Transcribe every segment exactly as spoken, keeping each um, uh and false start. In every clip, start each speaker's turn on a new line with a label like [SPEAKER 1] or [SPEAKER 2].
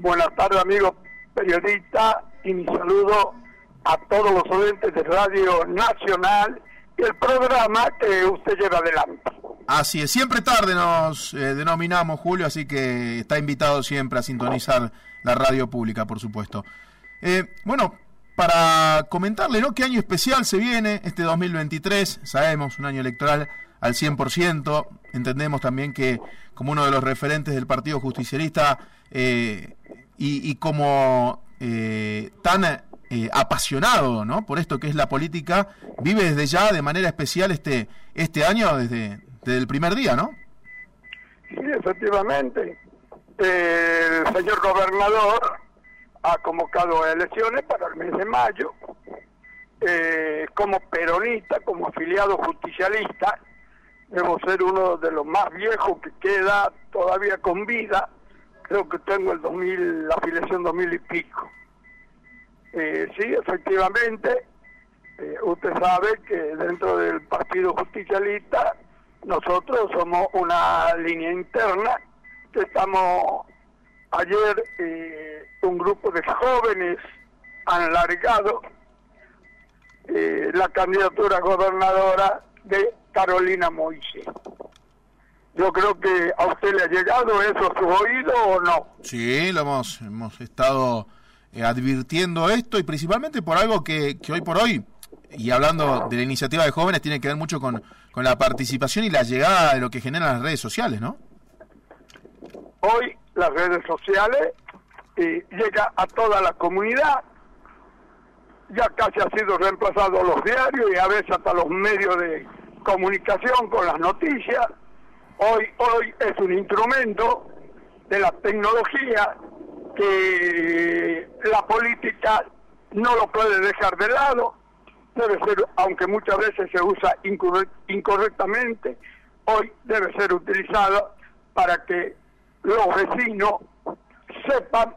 [SPEAKER 1] Buenas tardes, amigos periodistas, y mi saludo a todos los oyentes de Radio Nacional y el programa que usted lleva adelante.
[SPEAKER 2] Así es, siempre tarde nos eh, denominamos, Julio, así que está invitado siempre a sintonizar la radio pública, por supuesto. Eh, bueno, para comentarle, ¿no?, qué año especial se viene, este dos mil veintitrés, sabemos, un año electoral al cien por ciento, entendemos también que como uno de los referentes del Partido Justicialista eh, y, y como eh, tan eh, apasionado, ¿no?, por esto que es la política, vive desde ya de manera especial este este año, desde, desde el primer día, ¿no?
[SPEAKER 1] Sí, efectivamente. El señor gobernador ha convocado elecciones para el mes de mayo. Eh, como peronista, como afiliado justicialista, debo ser uno de los más viejos que queda todavía con vida. Creo que tengo el dos mil, la afiliación dos mil y pico. Eh, sí, efectivamente, eh, usted sabe que dentro del Partido Justicialista nosotros somos una línea interna que estamos, ayer eh, un grupo de jóvenes han largado eh, la candidatura gobernadora de Carolina Moisés. Yo creo que a usted le ha llegado eso a su oído, ¿o no?
[SPEAKER 2] Sí, lo hemos, hemos estado eh, advirtiendo esto, y principalmente por algo que, que hoy por hoy, y hablando de la iniciativa de jóvenes, tiene que ver mucho con, con la participación y la llegada de lo que generan las redes sociales, ¿no?
[SPEAKER 1] Hoy las redes sociales eh, llega a toda la comunidad, ya casi ha sido reemplazado los diarios y a veces hasta los medios de comunicación con las noticias. Hoy, hoy es un instrumento de la tecnología que la política no lo puede dejar de lado. Debe ser, aunque muchas veces se usa incorrectamente, hoy debe ser utilizado para que los vecinos sepan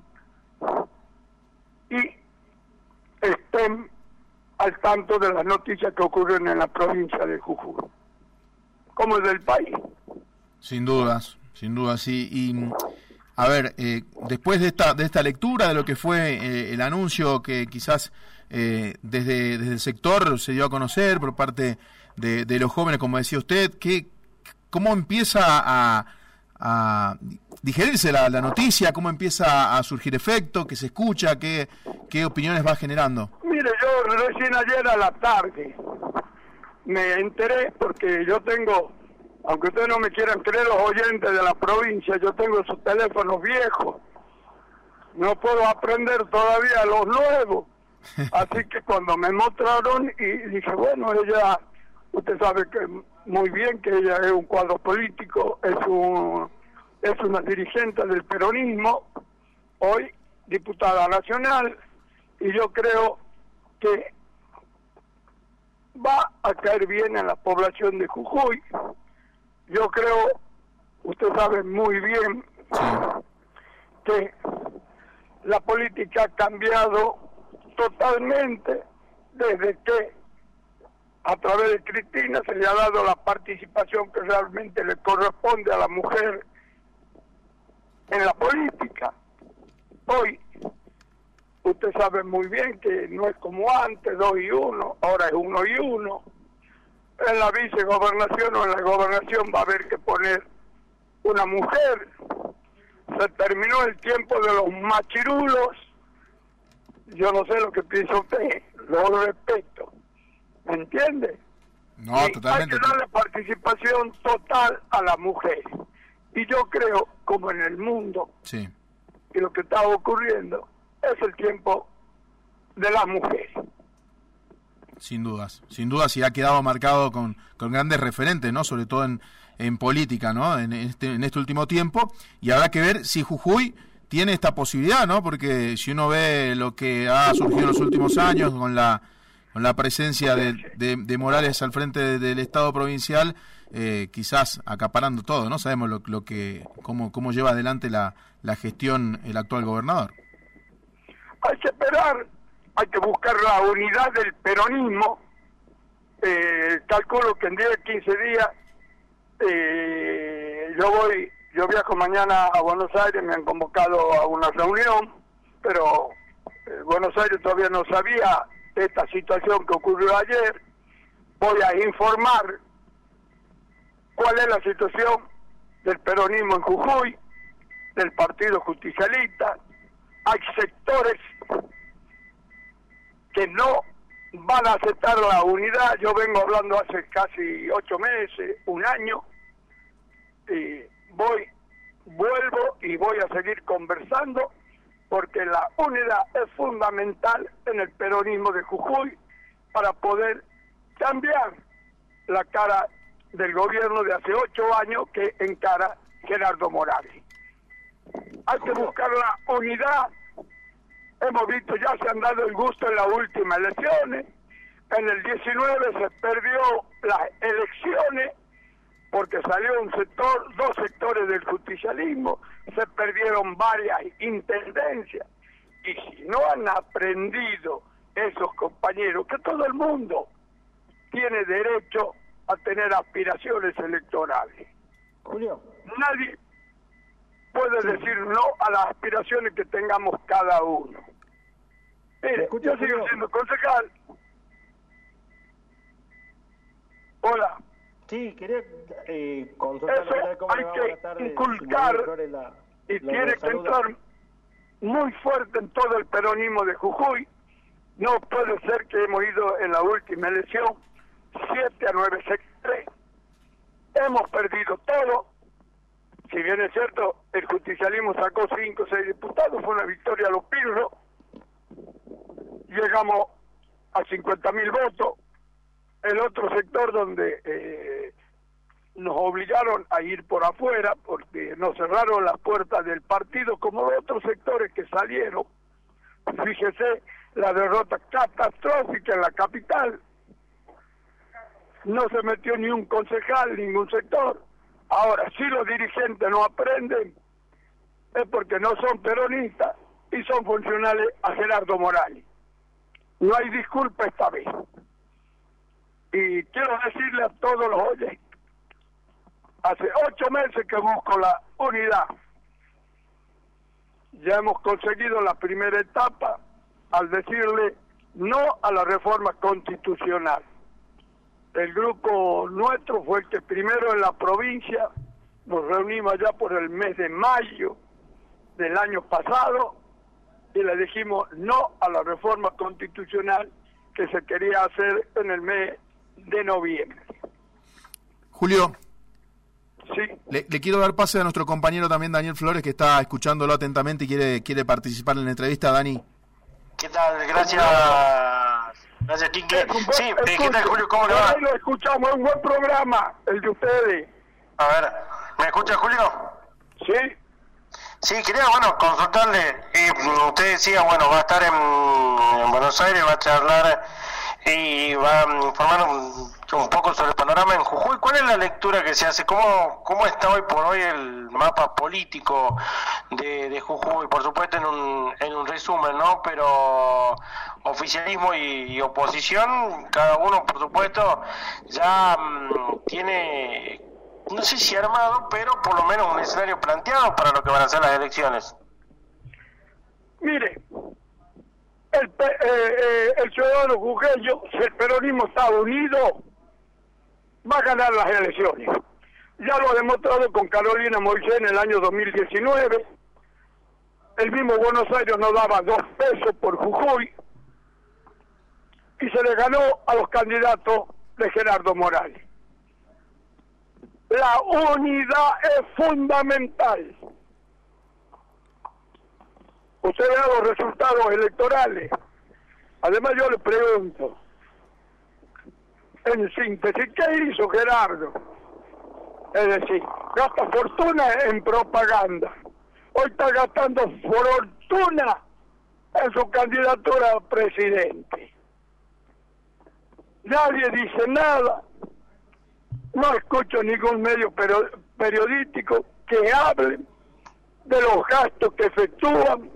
[SPEAKER 1] y estén al tanto de las noticias que ocurren en la provincia de Jujuy, como es del país.
[SPEAKER 2] Sin dudas, sin dudas, sí. Y a ver, eh, después de esta de esta lectura de lo que fue eh, el anuncio que quizás eh, desde desde el sector se dio a conocer por parte de, de los jóvenes, como decía usted, ¿qué, cómo empieza a, a digerirse la, la noticia, cómo empieza a surgir efecto, qué se escucha, qué, qué opiniones va generando?
[SPEAKER 1] Mire, yo recién ayer a la tarde me enteré, porque yo tengo, aunque ustedes no me quieran creer, los oyentes de la provincia, yo tengo esos teléfonos viejos, no puedo aprender todavía los nuevos, así que cuando me mostraron y dije, bueno, ella, usted sabe que muy bien que ella es un cuadro político, es un es una dirigente del peronismo, hoy diputada nacional, y yo creo que va a caer bien en la población de Jujuy. Yo creo, usted sabe muy bien, sí, que la política ha cambiado totalmente desde que a través de Cristina se le ha dado la participación que realmente le corresponde a la mujer en la política. Hoy usted sabe muy bien que no es como antes, dos y uno, ahora es uno y uno. En la vicegobernación o en la gobernación va a haber que poner una mujer. Se terminó el tiempo de los machirulos. Yo no sé lo que piensa usted, lo respeto. ¿Me entiende?
[SPEAKER 2] No,
[SPEAKER 1] y
[SPEAKER 2] totalmente.
[SPEAKER 1] Hay que darle participación total a la mujer. Y yo creo, como en el mundo,
[SPEAKER 2] sí,
[SPEAKER 1] que lo que está ocurriendo es el tiempo de las mujeres.
[SPEAKER 2] Sin dudas, sin dudas, y ha quedado marcado con, con grandes referentes, ¿no? Sobre todo en, en política, ¿no? En este, en este último tiempo, y habrá que ver si Jujuy tiene esta posibilidad, ¿no? Porque si uno ve lo que ha surgido en los últimos años con la con la presencia de, de, de Morales al frente de, del Estado provincial, eh, quizás acaparando todo, ¿no? Sabemos lo, lo que cómo cómo lleva adelante la, la gestión el actual gobernador.
[SPEAKER 1] Hay que esperar, hay que buscar la unidad del peronismo. Eh, calculo que en diez, quince días eh, yo voy yo viajo mañana a Buenos Aires, me han convocado a una reunión, pero eh, Buenos Aires todavía no sabía esta situación que ocurrió ayer. Voy a informar cuál es la situación del peronismo en Jujuy, del Partido Justicialista. Hay sectores que no van a aceptar la unidad. Yo vengo hablando hace casi ocho meses, un año, y voy, vuelvo y voy a seguir conversando, porque la unidad es fundamental en el peronismo de Jujuy para poder cambiar la cara del gobierno de hace ocho años que encara Gerardo Morales. Hay que buscar la unidad. Hemos visto, ya se han dado el gusto en las últimas elecciones. En el diecinueve se perdió las elecciones porque salió un sector, dos sectores del justicialismo, se perdieron varias intendencias. Y si no han aprendido esos compañeros, que todo el mundo tiene derecho a tener aspiraciones electorales.
[SPEAKER 3] Julio.
[SPEAKER 1] Nadie puede sí. decir no a las aspiraciones que tengamos cada uno. Mire,
[SPEAKER 3] escucha,
[SPEAKER 1] yo sigo
[SPEAKER 3] Julio?
[SPEAKER 1] siendo concejal. Hola.
[SPEAKER 3] Sí, quería eh, consultar
[SPEAKER 1] Eso
[SPEAKER 3] cómo
[SPEAKER 1] hay
[SPEAKER 3] le va.
[SPEAKER 1] que
[SPEAKER 3] Buenas tardes.
[SPEAKER 1] inculcar
[SPEAKER 3] Flores, la,
[SPEAKER 1] y
[SPEAKER 3] la
[SPEAKER 1] tiene que
[SPEAKER 3] saluda.
[SPEAKER 1] entrar muy fuerte en todo el peronismo de Jujuy. No puede ser que hemos ido en la última elección siete a nueve sectores. Hemos perdido todo. Si bien es cierto, el justicialismo sacó cinco o seis diputados, fue una victoria a los pirros. Llegamos a cincuenta mil votos. El otro sector donde eh, nos obligaron a ir por afuera porque nos cerraron las puertas del partido, como los otros sectores que salieron. Fíjese la derrota catastrófica en la capital. No se metió ni un concejal, ningún sector. Ahora, si los dirigentes no aprenden, es porque no son peronistas y son funcionales a Gerardo Morales. No hay disculpa esta vez. Y quiero decirle a todos los oyentes, hace ocho meses que busco la unidad. Ya hemos conseguido la primera etapa al decirle no a la reforma constitucional. El grupo nuestro fue el que primero en la provincia, nos reunimos allá por el mes de mayo del año pasado y le dijimos no a la reforma constitucional que se quería hacer en el mes de noviembre.
[SPEAKER 2] Julio,
[SPEAKER 1] sí.
[SPEAKER 2] le, le quiero dar pase a nuestro compañero también Daniel Flores, que está escuchándolo atentamente y quiere quiere participar en la entrevista. Dani.
[SPEAKER 4] ¿Qué tal? Gracias. Gracias, Quique. Sí, eh, ¿qué tal, Julio? ¿Cómo le va?
[SPEAKER 1] Ahí lo escuchamos, es un buen programa, el de ustedes.
[SPEAKER 4] A ver, ¿me escucha, Julio?
[SPEAKER 1] Sí.
[SPEAKER 4] Sí, quería, bueno, consultarle. Eh, usted decía, bueno, va a estar en, en Buenos Aires, va a charlar y va a informar un, un poco sobre el panorama en Jujuy. ¿Cuál es la lectura que se hace? ¿Cómo, cómo está hoy por hoy el mapa político de, de Jujuy? Por supuesto en un, en un resumen, ¿no? Pero oficialismo y, y oposición, cada uno, por supuesto, ya um, tiene, no sé si armado, pero por lo menos un escenario planteado para lo que van a ser las elecciones.
[SPEAKER 1] Mire, el, eh, eh, el ciudadano jujeño, si el peronismo está unido, va a ganar las elecciones. Ya lo ha demostrado con Carolina Moisés en el año dos mil diecinueve. El mismo Buenos Aires no daba dos pesos por Jujuy y se le ganó a los candidatos de Gerardo Morales. La unidad es fundamental. Usted vea los resultados electorales. Además yo le pregunto, en síntesis, ¿qué hizo Gerardo? Es decir, gasta fortuna en propaganda. Hoy está gastando fortuna en su candidatura a presidente. Nadie dice nada. No escucho ningún medio periodístico que hable de los gastos que efectúan.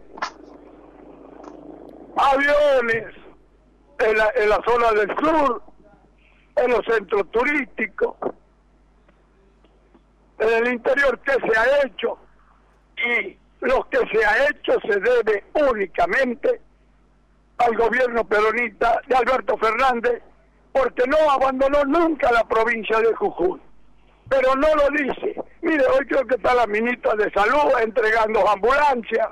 [SPEAKER 1] Aviones en la, en la zona del sur, en los centros turísticos. en el interior qué se ha hecho, y lo que se ha hecho se debe únicamente al gobierno peronista de Alberto Fernández, porque no abandonó nunca la provincia de Jujuy, pero no lo dice. Mire, hoy creo que está la ministra de Salud entregando ambulancias.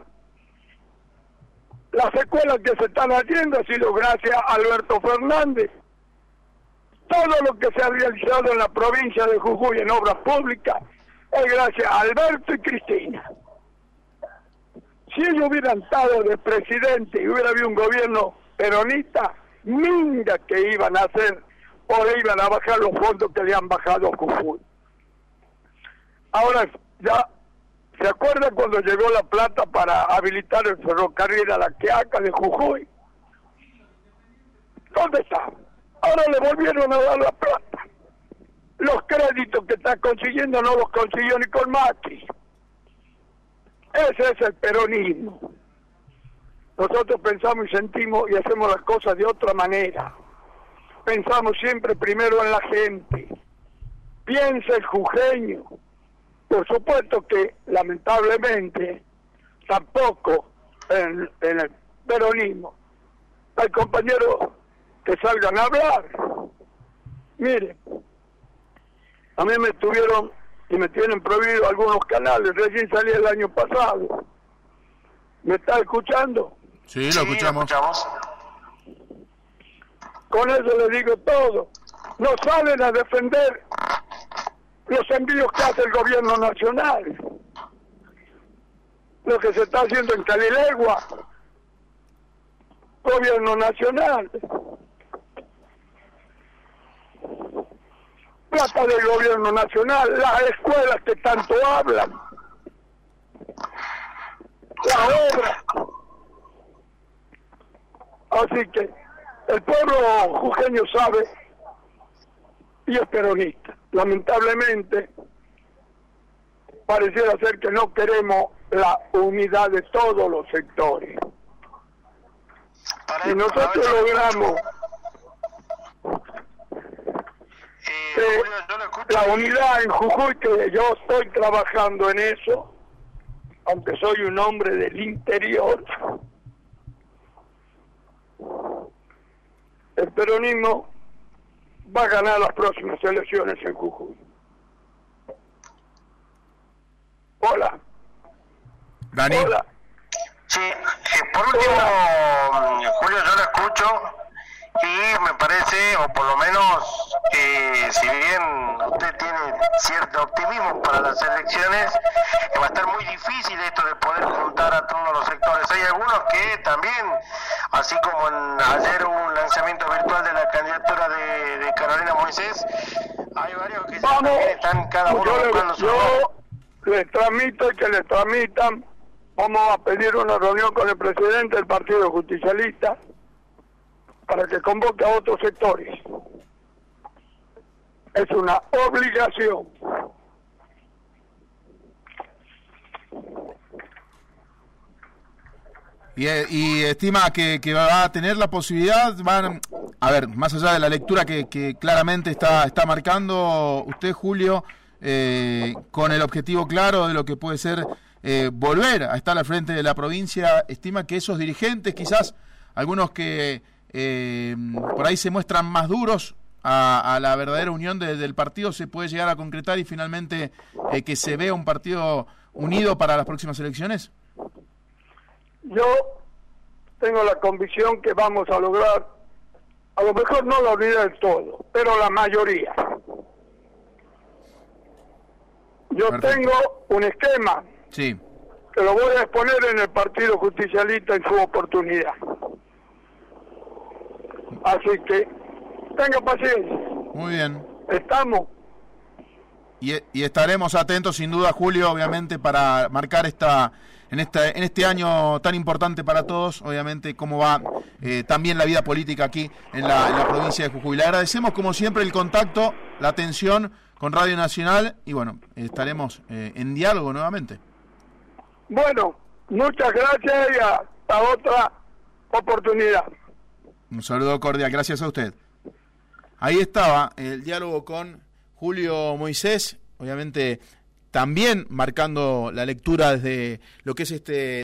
[SPEAKER 1] Las escuelas que se están haciendo ha sido gracias a Alberto Fernández. Todo lo que se ha realizado en la provincia de Jujuy en obras públicas es gracias a Alberto y Cristina. Si ellos hubieran estado de presidente y hubiera habido un gobierno peronista, minga que iban a hacer, o le iban a bajar los fondos que le han bajado a Jujuy. Ahora, ya, ¿se acuerdan cuando llegó la plata para habilitar el ferrocarril a la Quiaca de Jujuy? ¿Dónde está? Ahora le volvieron a dar la plata. Los créditos que está consiguiendo no los consiguió ni con Macri. Ese es el peronismo. Nosotros pensamos y sentimos y hacemos las cosas de otra manera. Pensamos siempre primero en la gente. Piensa el jujeño. Por supuesto que, lamentablemente, tampoco en, en el peronismo hay compañeros que salgan a hablar. Mire, a mí me tuvieron y me tienen prohibido algunos canales, recién salí el año pasado. ¿Me está escuchando?
[SPEAKER 2] Sí, lo escuchamos.
[SPEAKER 4] Sí, lo escuchamos.
[SPEAKER 1] Con eso le digo todo. No salen a defender los envíos que hace el gobierno nacional. Lo que se está haciendo en Calilegua, gobierno nacional. Plata del gobierno nacional, las escuelas que tanto hablan, la obra. Así que el pueblo jujeño sabe y es peronista. Lamentablemente, pareciera ser que no queremos la unidad de todos los sectores. Si nosotros logramos eh, la unidad en Jujuy, que yo estoy trabajando en eso, aunque soy un hombre del interior, el peronismo va a ganar las próximas elecciones en Jujuy. Hola.
[SPEAKER 2] Dani.
[SPEAKER 1] Hola.
[SPEAKER 4] Sí, eh, por último,
[SPEAKER 1] Hola.
[SPEAKER 4] Julio, yo lo escucho y me parece, o por lo menos, eh, si bien usted tiene cierto optimismo para las elecciones, eh, va a estar muy difícil esto de poder juntar a todos los sectores. Hay algunos que también, así como en, ayer hubo un lanzamiento virtual de la candidatura de, de Carolina Moisés, hay varios que
[SPEAKER 1] Vamos.
[SPEAKER 4] también están cada uno
[SPEAKER 1] Yo,
[SPEAKER 4] buscando
[SPEAKER 1] le,
[SPEAKER 4] su
[SPEAKER 1] yo les transmito y que les transmitan. Vamos a pedir una reunión con el presidente del Partido Justicialista para que convoque a otros sectores. Es una obligación.
[SPEAKER 2] Y, y estima que, que va a tener la posibilidad, van, a ver, más allá de la lectura que, que claramente está, está marcando usted, Julio, eh, con el objetivo claro de lo que puede ser eh, volver a estar al frente de la provincia, estima que esos dirigentes, quizás algunos que eh, por ahí se muestran más duros a, a la verdadera unión de, del partido, se puede llegar a concretar y finalmente eh, que se vea un partido unido para las próximas elecciones?
[SPEAKER 1] Yo tengo la convicción que vamos a lograr, a lo mejor no la unidad del todo, pero la mayoría. Yo
[SPEAKER 2] Perfecto.
[SPEAKER 1] tengo un esquema
[SPEAKER 2] Sí.
[SPEAKER 1] que lo voy a exponer en el Partido Justicialista en su oportunidad. Así que tenga paciencia.
[SPEAKER 2] Muy bien.
[SPEAKER 1] Estamos.
[SPEAKER 2] Y, y estaremos atentos, sin duda, Julio, obviamente, para marcar esta en este en este año tan importante para todos, obviamente, cómo va eh, también la vida política aquí en la, en la provincia de Jujuy. Le agradecemos, como siempre, el contacto, la atención con Radio Nacional y, bueno, estaremos eh, en diálogo nuevamente.
[SPEAKER 1] Bueno, muchas gracias y hasta otra oportunidad.
[SPEAKER 2] Un saludo cordial, gracias a usted. Ahí estaba el diálogo con Julio Moisés, obviamente también marcando la lectura desde lo que es este